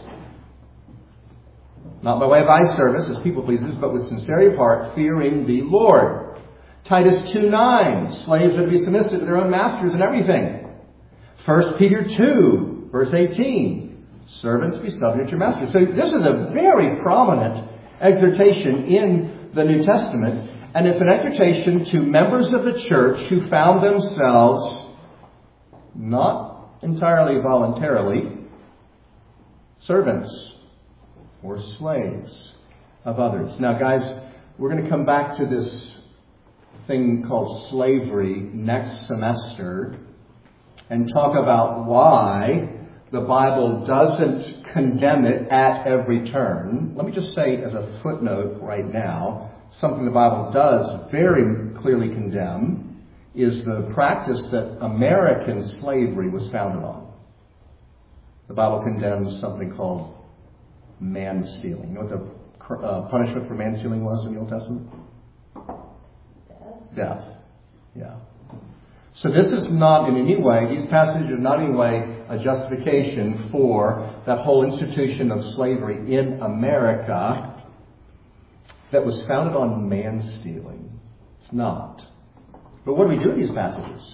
not by way of eye service as people pleasers, but with sincerity of heart, fearing the Lord. Titus 2:9. Slaves are to be submissive to their own masters in everything. 1 Peter 2, verse 18. Servants, be subject to your masters. So this is a very prominent exhortation in the New Testament. And it's an exhortation to members of the church who found themselves, not entirely voluntarily, servants or slaves of others. Now, guys, we're going to come back to this thing called slavery next semester and talk about why the Bible doesn't condemn it at every turn. Let me just say as a footnote right now, something the Bible does very clearly condemn is the practice that American slavery was founded on. The Bible condemns something called man-stealing. You know what the punishment for man-stealing was in the Old Testament? Death. Yeah. So this is not in any way, these passages are not in any way a justification for that whole institution of slavery in America that was founded on man-stealing. It's not. But what do we do with these passages?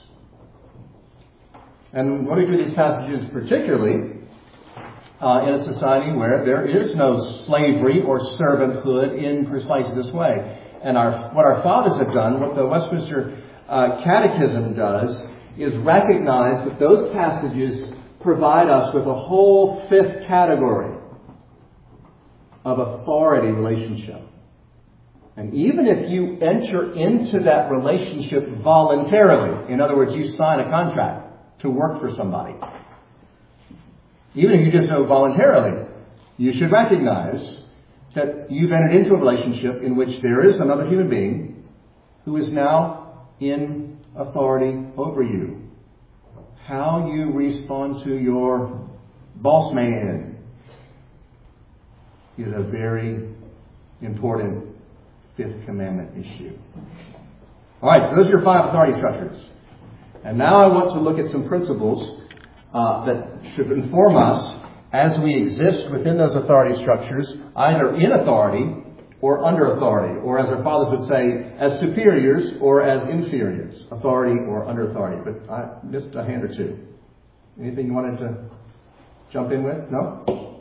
And what do we do with these passages particularly in a society where there is no slavery or servanthood in precisely this way? And what our fathers have done, what the Westminster Catechism does, is recognize that those passages provide us with a whole fifth category of authority relationship. And even if you enter into that relationship voluntarily, in other words, you sign a contract to work for somebody, even if you just know voluntarily, you should recognize that you've entered into a relationship in which there is another human being who is now in authority over you. How you respond to your boss man is a very important Fifth Commandment issue. All right, so those are your 5 authority structures. And now I want to look at some principles that should inform us as we exist within those authority structures, either in authority or under authority, or as our fathers would say, as superiors or as inferiors, authority or under authority. But I missed a hand or two. Anything you wanted to jump in with? No?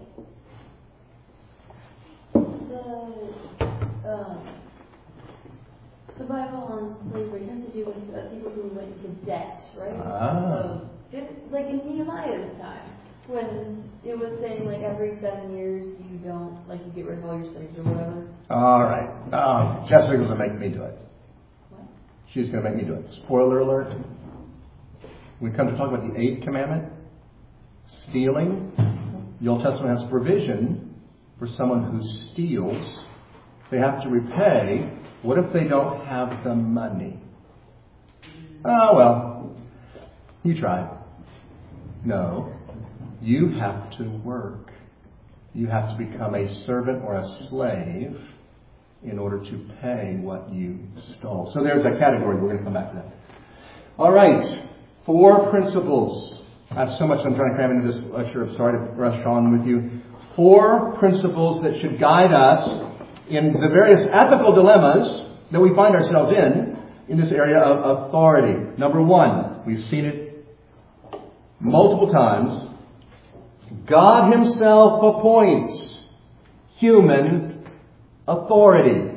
The Bible on slavery has to do with people who went into debt, right? Like in Nehemiah's time, when it was saying like every 7 years you don't, like you get rid of all your slaves or whatever. All right. Jessica was going to make me do it. What? She's going to make me do it. Spoiler alert. We come to talk about the 8th commandment, stealing. The Old Testament has provision for someone who steals. They have to repay What if they don't have the money? Oh, well, you tried. No, you have to work. You have to become a servant or a slave in order to pay what you stole. So there's that category. We're going to come back to that. All right. 4 principles. That's so much I'm trying to cram into this lecture. I'm sorry to rush on with you. 4 principles that should guide us in the various ethical dilemmas that we find ourselves in this area of authority. Number 1, we've seen it multiple times. God Himself appoints human authority.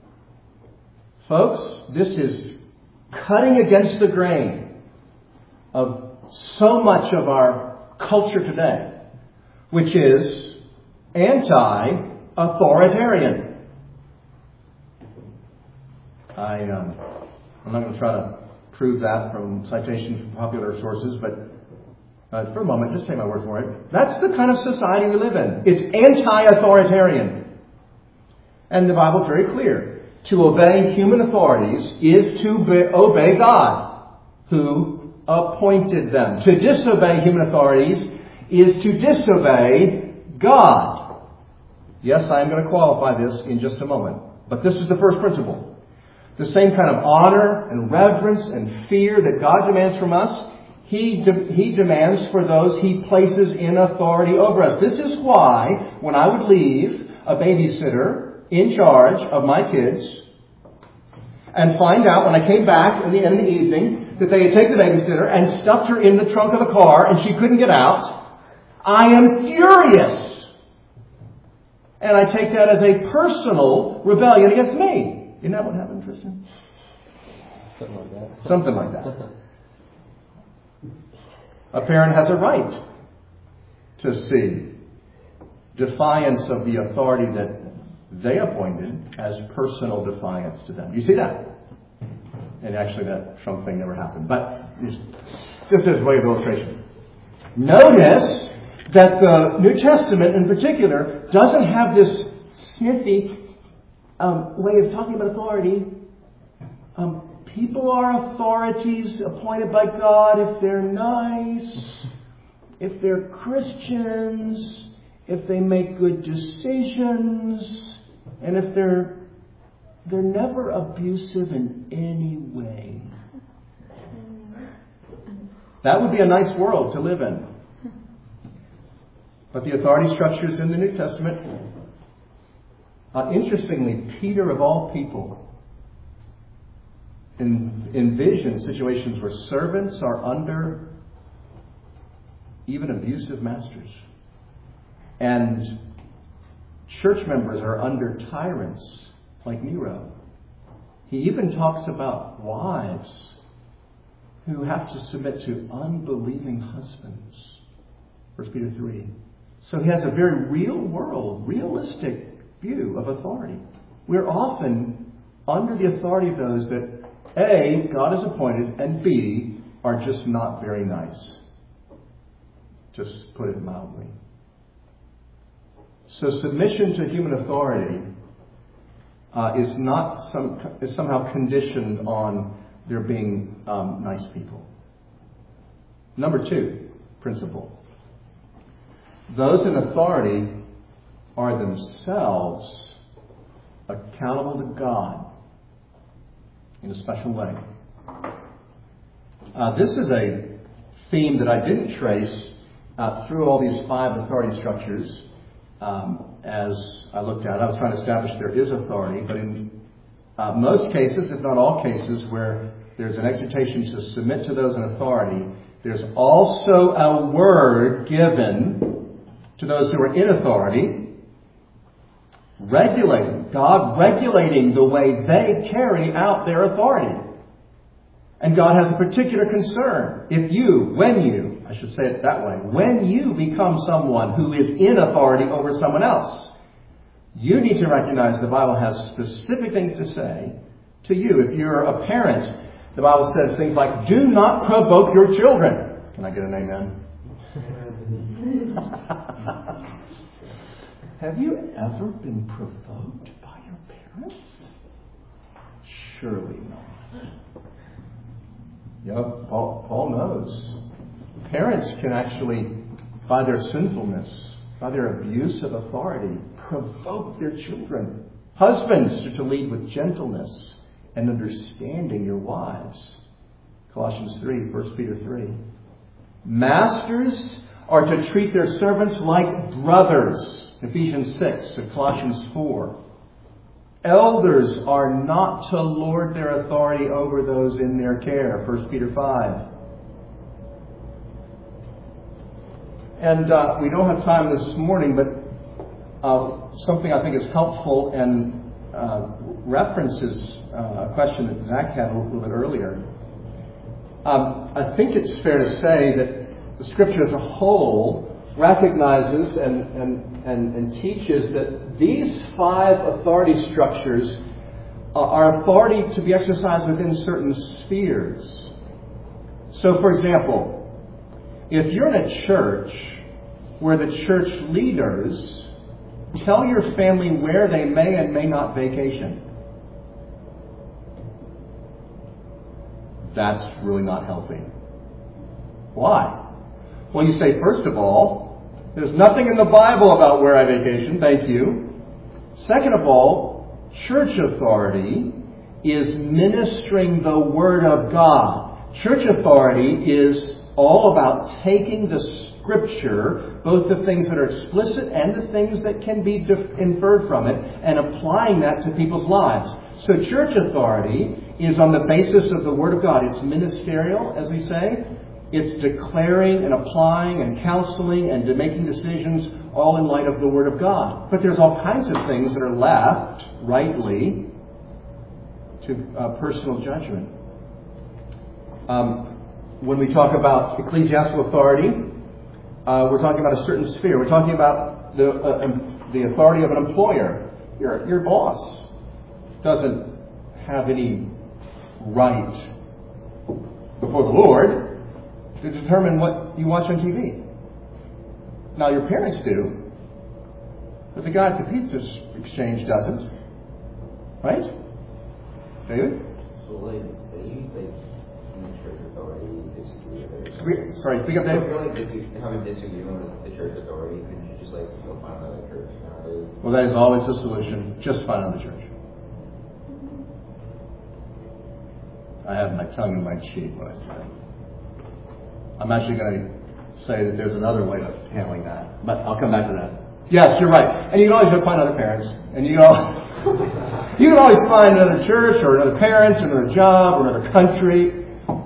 Folks, this is cutting against the grain of so much of our culture today, which is anti-authoritarian. I'm not going to try to prove that from citations from popular sources, but for a moment, just take my word for it. That's the kind of society we live in. It's anti-authoritarian. And the Bible's very clear. To obey human authorities is to obey God, who appointed them. To disobey human authorities is to disobey God. Yes, I am going to qualify this in just a moment. But this is the first principle. The same kind of honor and reverence and fear that God demands from us, He demands for those He places in authority over us. This is why, when I would leave a babysitter in charge of my kids and find out when I came back in the end of the evening that they had taken the babysitter and stuffed her in the trunk of the car and she couldn't get out, I am furious. And I take that as a personal rebellion against me. Isn't that what happened, Tristan? Something like that. Something like that. A parent has a right to see defiance of the authority that they appointed as personal defiance to them. You see that? And actually that trunk thing never happened. But just as a way of illustration. Notice that the New Testament in particular doesn't have this sniffy way of talking about authority. People are authorities appointed by God if they're nice, if they're Christians, if they make good decisions, and if they're never abusive in any way. That would be a nice world to live in. But the authority structures in the New Testament, interestingly, Peter of all people envisions situations where servants are under even abusive masters. And church members are under tyrants like Nero. He even talks about wives who have to submit to unbelieving husbands. 1 Peter 3. So he has a very real world, realistic view of authority. We're often under the authority of those that A, God has appointed, and B, are just not very nice. Just put it mildly. So submission to human authority is somehow conditioned on there being nice people. Number 2 principle. Those in authority are themselves accountable to God in a special way. This is a theme that I didn't trace through all these 5 authority structures as I looked at it. I was trying to establish there is authority, but in most cases, if not all cases, where there's an exhortation to submit to those in authority, there's also a word given to those who are in authority, God regulating the way they carry out their authority. And God has a particular concern. I should say it that way, when you become someone who is in authority over someone else, you need to recognize the Bible has specific things to say to you. If you're a parent, the Bible says things like, do not provoke your children. Can I get an amen? Have you ever been provoked by your parents? Surely not. Paul knows. Parents can actually, by their sinfulness, by their abuse of authority, provoke their children. Husbands are to lead with gentleness and understanding your wives. Colossians 3, 1 Peter 3. Masters are to treat their servants like brothers. Ephesians 6 and Colossians 4. Elders are not to lord their authority over those in their care. 1 Peter 5. And we don't have time this morning, but something I think is helpful and references a question that Zach had a little bit earlier. I think it's fair to say that the Scripture as a whole recognizes and teaches that these 5 authority structures are authority to be exercised within certain spheres. So, for example, if you're in a church where the church leaders tell your family where they may and may not vacation, that's really not healthy. Why? Well, you say, first of all, there's nothing in the Bible about where I vacation, thank you. Second of all, church authority is ministering the Word of God. Church authority is all about taking the Scripture, both the things that are explicit and the things that can be inferred from it, and applying that to people's lives. So church authority is on the basis of the Word of God. It's ministerial, as we say. It's declaring and applying and counseling and making decisions all in light of the Word of God. But there's all kinds of things that are left, rightly, to personal judgment. When we talk about ecclesiastical authority, we're talking about a certain sphere. We're talking about the authority of an employer. Your boss doesn't have any right before the Lord to determine what you watch on TV. Now, your parents do, but the guy at the pizza exchange doesn't. Right? David? So, like, say you think in the church authority you disagree with it. Sorry, speak up, David. If you're like having disagreement with the church authority, could you just go find another church nowadays? Well, that is always the solution. Just find another church. I have my tongue in my cheek when I say. I'm actually going to say that there's another way of handling that, but I'll come back to that. Yes, you're right. And you can always go find other parents, and you can always find another church or another parents or another job or another country.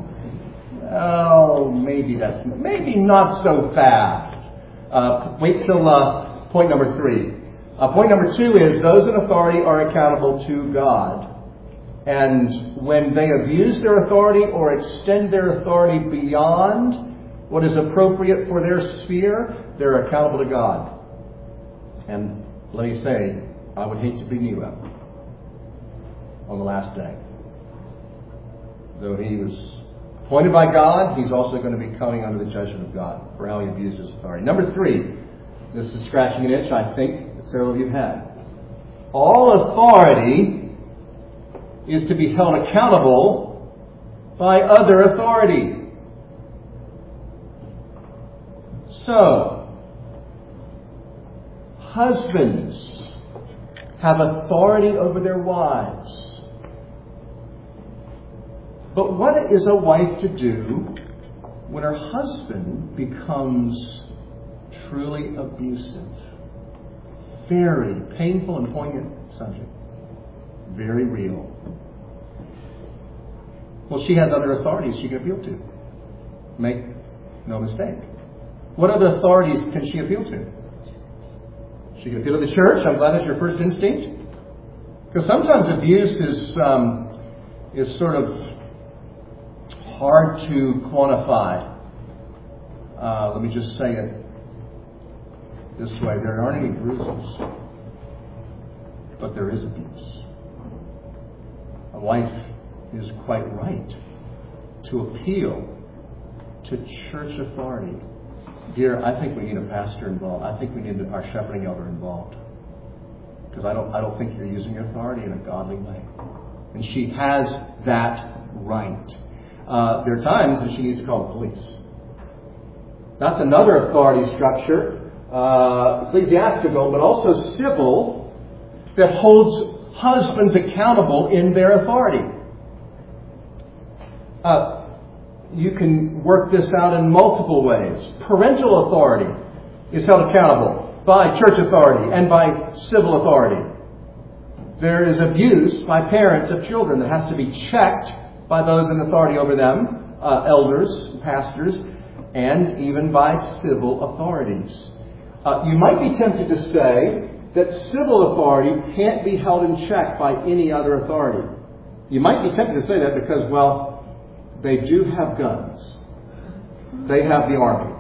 Oh, maybe not so fast. Wait till point number 3. Point number 2 is those in authority are accountable to God. And when they abuse their authority or extend their authority beyond what is appropriate for their sphere, they're accountable to God. And let me say, I would hate to be Nero on the last day. Though he was appointed by God, he's also going to be coming under the judgment of God for how he abused his authority. Number 3, this is scratching an itch I think that several of you have had. All authority is to be held accountable by other authority. So, husbands have authority over their wives. But what is a wife to do when her husband becomes truly abusive? Very painful and poignant subject. Very real. Well, she has other authorities she can appeal to. Make no mistake. What other authorities can she appeal to? She can appeal to the church. I'm glad that's your first instinct. Because sometimes abuse is sort of hard to quantify. Let me just say it this way. There aren't any bruises, but there is abuse. A wife is quite right to appeal to church authority. Dear, I think we need a pastor involved. I think we need our shepherding elder involved. Because I don't think you're using your authority in a godly way. And she has that right. There are times that she needs to call the police. That's another authority structure, ecclesiastical, but also civil, that holds husbands accountable in their authority. You can work this out in multiple ways. Parental authority is held accountable by church authority and by civil authority. There is abuse by parents of children that has to be checked by those in authority over them, elders, pastors, and even by civil authorities. You might be tempted to say that civil authority can't be held in check by any other authority. You might be tempted to say that because, well, they do have guns. They have the army.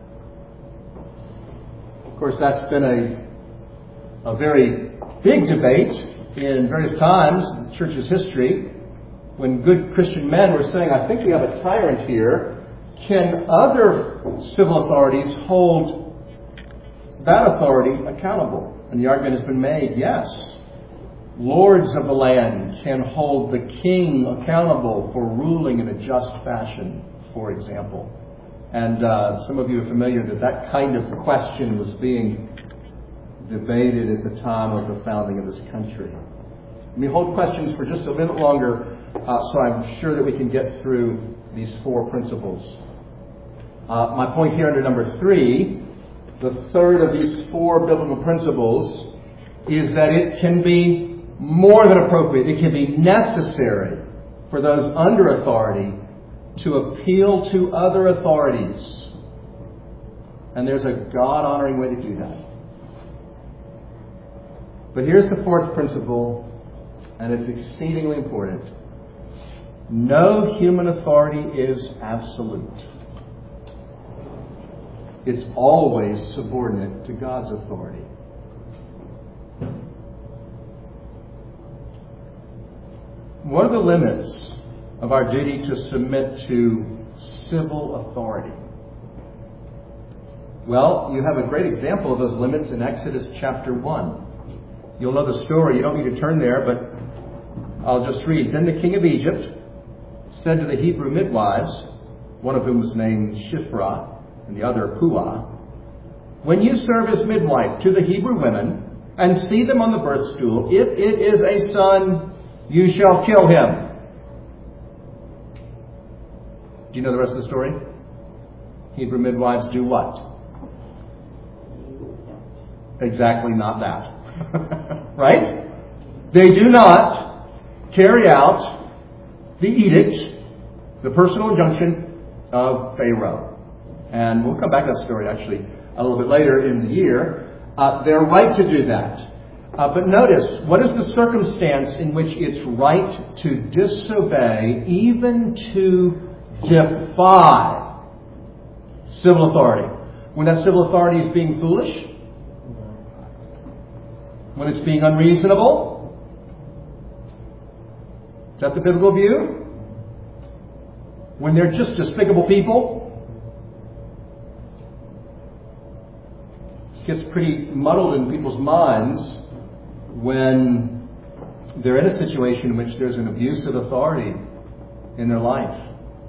Of course, that's been a very big debate in various times in the church's history, when good Christian men were saying, I think we have a tyrant here. Can other civil authorities hold that authority accountable? And the argument has been made, yes. Lords of the land can hold the king accountable for ruling in a just fashion, for example. And some of you are familiar that kind of question was being debated at the time of the founding of this country. Let me hold questions for just a minute longer, so I'm sure that we can get through these four principles. My point here under number 3, the third of these four biblical principles, is that it can be more than appropriate, it can be necessary for those under authority to appeal to other authorities. And there's a God-honoring way to do that. But here's the fourth principle, and it's exceedingly important. No human authority is absolute. It's always subordinate to God's authority. What are the limits of our duty to submit to civil authority? Well, you have a great example of those limits in Exodus chapter 1. You'll know the story. You don't need to turn there, but I'll just read. Then the king of Egypt said to the Hebrew midwives, one of whom was named Shiphrah and the other Puah, when you serve as midwife to the Hebrew women and see them on the birth stool, if it is a son, you shall kill him. Do you know the rest of the story? Hebrew midwives do what? Exactly not that. Right? They do not carry out the edict, the personal injunction of Pharaoh. And we'll come back to that story actually a little bit later in the year. They're right to do that. But notice, what is the circumstance in which it's right to disobey, even to defy civil authority? When that civil authority is being foolish? When it's being unreasonable? Is that the biblical view? When they're just despicable people? This gets pretty muddled in people's minds when they're in a situation in which there's an abuse of authority in their life.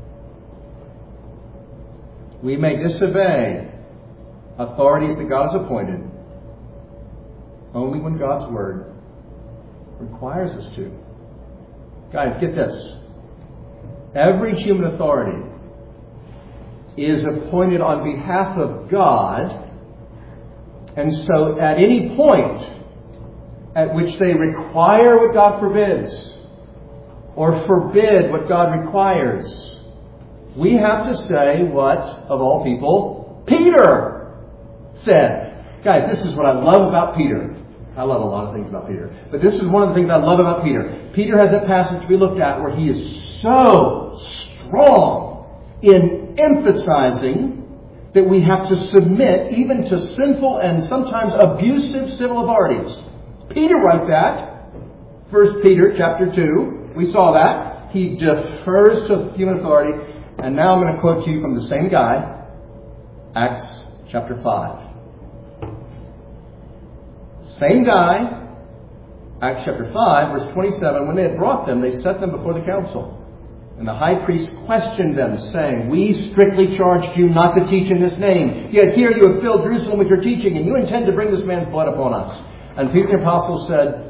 We may disobey authorities that God has appointed only when God's Word requires us to. Guys, get this. Every human authority is appointed on behalf of God, and so at any point at which they require what God forbids or forbid what God requires, we have to say what, of all people, Peter said. Guys, this is what I love about Peter. I love a lot of things about Peter, but this is one of the things I love about Peter. Peter has that passage we looked at where he is so strong in emphasizing that we have to submit even to sinful and sometimes abusive civil authorities. Peter wrote that. 1 Peter chapter 2. We saw that. He defers to human authority. And now I'm going to quote to you from the same guy. Acts chapter 5. Same guy. Acts chapter 5, verse 27, when they had brought them, they set them before the council. And the high priest questioned them, saying, "We strictly charged you not to teach in this name. Yet here you have filled Jerusalem with your teaching, and you intend to bring this man's blood upon us." And Peter the apostle said,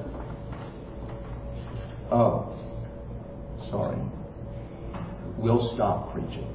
"Oh, sorry. We'll stop preaching."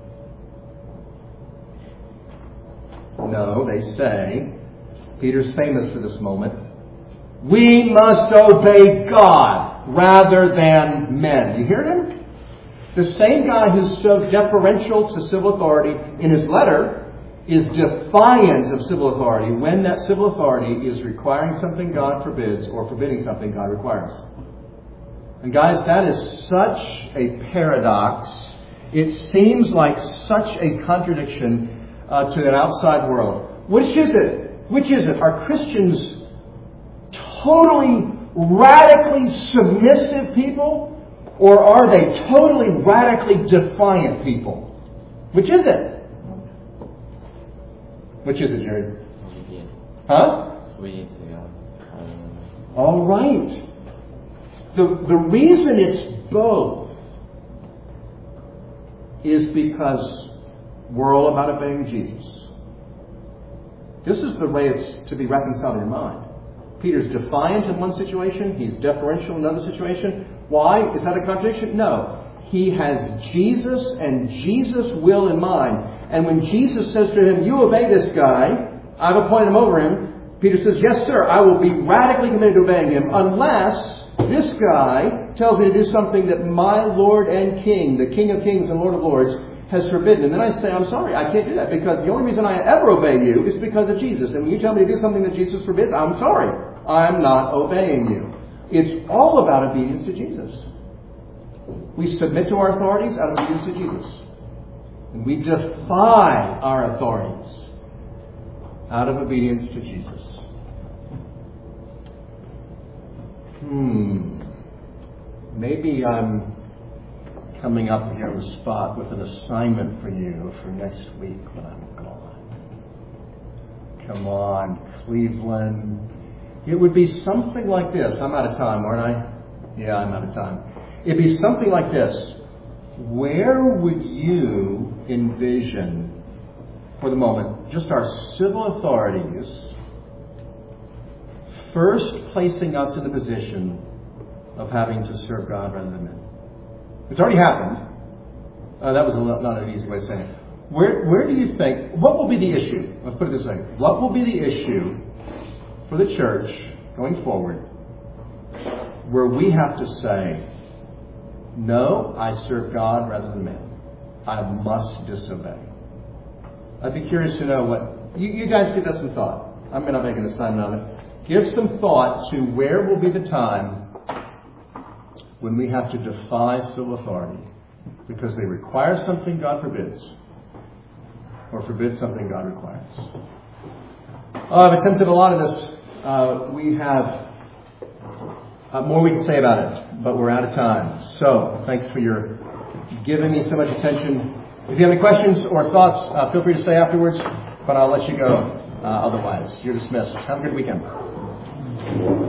No, they say, Peter's famous for this moment, "We must obey God rather than men." You hear him? The same guy who's so deferential to civil authority in his letter is defiant of civil authority when that civil authority is requiring something God forbids or forbidding something God requires. And guys, that is such a paradox. It seems like such a contradiction to an outside world. Which is it? Which is it? Are Christians totally, radically submissive people? Or are they totally, radically defiant people? Which is it? Which is it, Jerry? Huh? All right. The reason it's both is because we're all about obeying Jesus. This is the way it's to be reconciled in your mind. Peter's defiant in one situation. He's deferential in another situation. Why? Is that a contradiction? No. He has Jesus and Jesus' will in mind. And when Jesus says to him, "You obey this guy, I've appointed him over him," Peter says, "Yes, sir, I will be radically committed to obeying him unless this guy tells me to do something that my Lord and King, the King of Kings and Lord of Lords, has forbidden." And then I say, "I'm sorry, I can't do that, because the only reason I ever obey you is because of Jesus. And when you tell me to do something that Jesus forbids, I'm sorry, I'm not obeying you." It's all about obedience to Jesus. We submit to our authorities out of obedience to Jesus. And we defy our authorities out of obedience to Jesus. Maybe I'm coming up here on the spot with an assignment for you for next week when I'm gone. Come on, Cleveland. It would be something like this. I'm out of time, aren't I? Yeah, I'm out of time. It'd be something like this. Where would you envision, for the moment, just our civil authorities first placing us in the position of having to serve God rather than men? It's already happened. That was not an easy way of saying it. Where do you think, what will be the issue? Let's put it this way. What will be the issue for the church going forward where we have to say, "No, I serve God rather than men. I must disobey"? I'd be curious to know what... You guys give that some thought. I'm going to make an assignment of it. Give some thought to where will be the time when we have to defy civil authority because they require something God forbids or forbid something God requires. I've attempted a lot of this. We have more we can say about it, but we're out of time. So, thanks for your giving me so much attention. If you have any questions or thoughts, feel free to stay afterwards, but I'll let you go otherwise. You're dismissed. Have a good weekend.